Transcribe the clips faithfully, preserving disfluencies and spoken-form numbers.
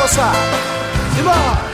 moçada. Simbora!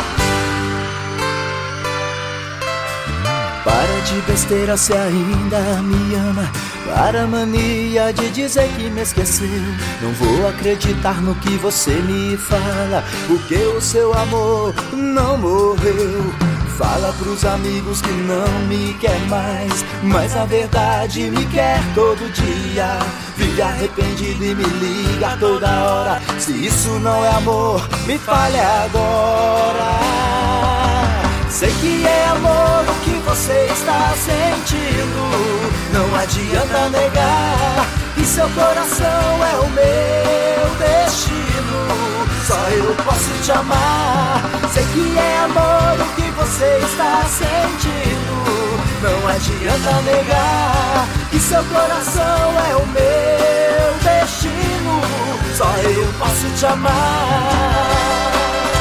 Para de besteira, se ainda me ama. Para a mania de dizer que me esqueceu. Não vou acreditar no que você me fala, porque o seu amor não morreu. Fala pros amigos que não me quer mais, mas na verdade me quer todo dia. Vive arrependido e me liga toda hora. Se isso não é amor, me fale agora. Sei que é amor o que você está sentindo. Não adianta negar que seu coração é o meu destino. Só eu posso te amar. Sei que é amor o que você está sentindo. Não adianta negar que seu coração é o meu destino. Só eu posso te amar.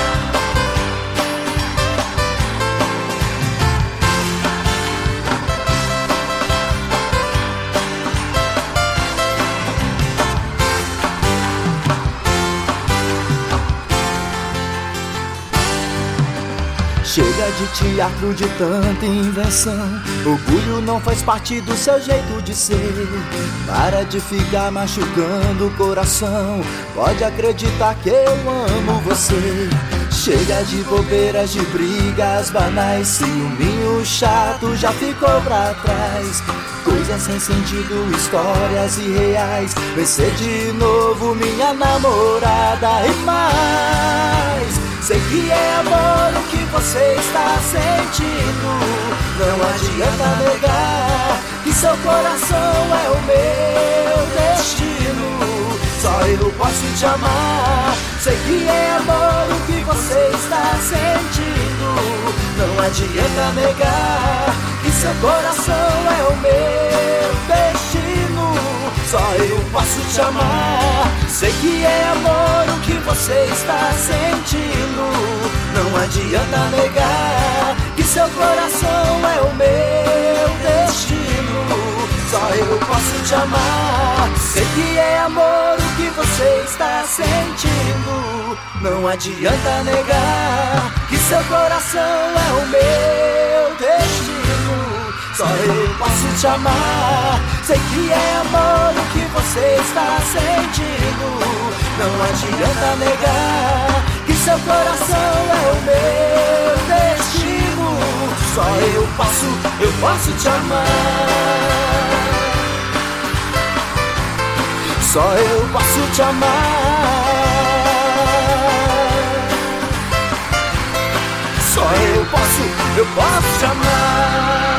Chega de teatro, de tanta invenção. Orgulho não faz parte do seu jeito de ser. Para de ficar machucando o coração. Pode acreditar que eu amo você. Chega de bobeiras, de brigas banais. Ciúminho chato já ficou pra trás. Coisas sem sentido, histórias irreais. Vem ser de novo minha namorada e mais. Sei que é amor o que você está sentindo. Não adianta negar que seu coração é o meu destino. Só eu posso te amar. Sei que é amor o que você está sentindo. Não adianta negar que seu coração é o meu destino. Só eu posso te amar. Sei que é amor o que você está sentindo. Não adianta negar que seu coração é o meu destino. Só eu posso te amar. Sei que é amor o que você está sentindo. Não adianta negar que seu coração é o meu destino. Só eu posso te amar. Sei que é amor o que você está sentindo. Não adianta negar que seu coração é o meu destino. Só eu posso, eu posso te amar. Só eu posso te amar. Só eu posso, eu posso te amar.